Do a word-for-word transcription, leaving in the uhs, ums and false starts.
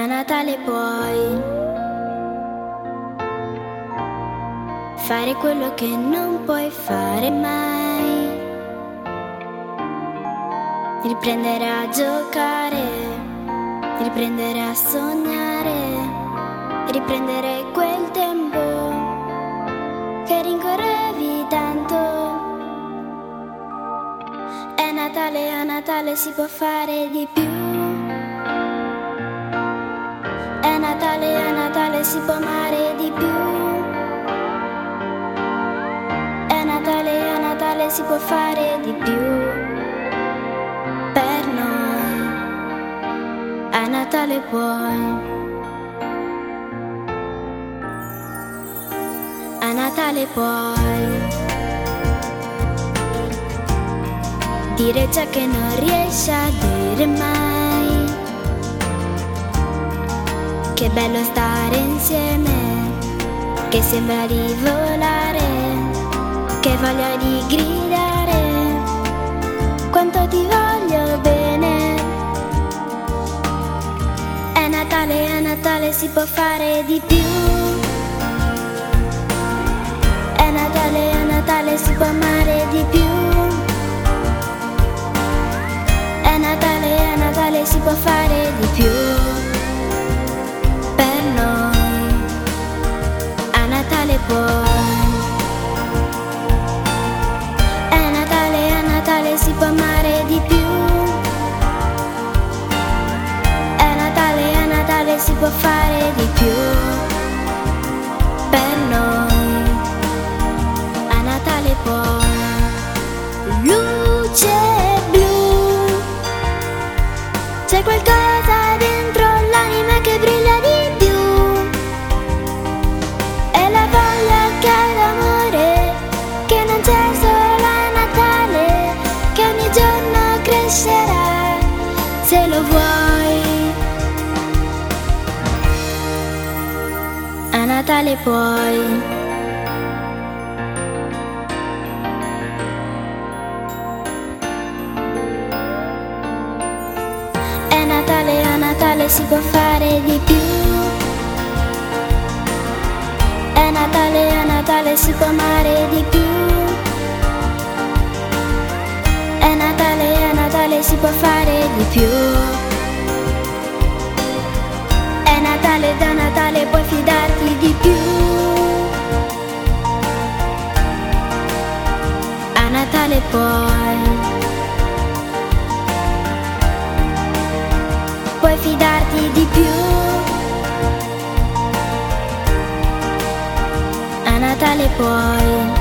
Natale puoi fare quello che non puoi fare mai, riprendere a giocare, riprendere a sognare, riprendere quel tempo che rincorrevi tanto. È Natale, a Natale si può fare di più. È Natale, a Natale si può amare di più. È Natale, a Natale si può fare di più. Per noi a Natale puoi, a Natale puoi dire ciò che non riesci a dire mai. Che bello stare insieme, che sembra di volare, che voglia di gridare, quanto ti voglio bene. È Natale, a Natale si può fare di più. È Natale, a Natale si può amare di più. È Natale, a Natale si può fare di più. Per noi a Natale puoi. È Natale, a Natale si può amare di più. È Natale, a Natale si può fare di più. Per noi a Natale puoi. Luce blu, c'è qualcosa dentro l'anima che brilla di più. È la voglia che ha d'amore, che non c'è solo a Natale, che ogni giorno crescerà se lo vuoi. A Natale puoi. È Natale, a Natale si può fare di più. È Natale, a Natale si può amare di più. È Natale, a Natale si può fare di più. È Natale, da Natale puoi fidarti di più. A Natale puoi. Puoi fidarti di più. A Natale puoi.